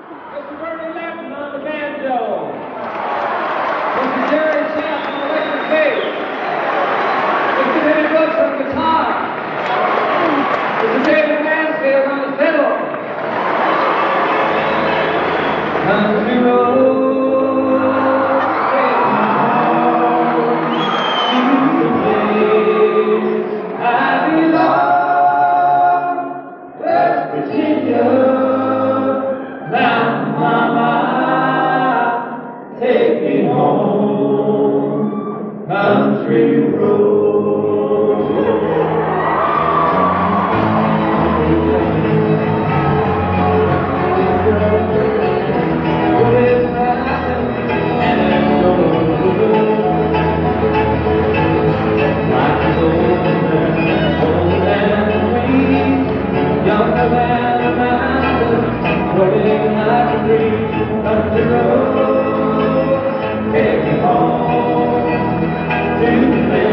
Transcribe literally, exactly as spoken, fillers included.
Mister Bernie Lapton on the banjo. Mister Jerry Champ on the electric bass. Mister Benny Brooks on guitar. Mister David Mansfield on the fiddle. Country road, take me home to the place I belong, West Virginia, Mountain Mama, take me home, country road. Younger than a mountain, swaying like a breeze, country road, take me home to the place.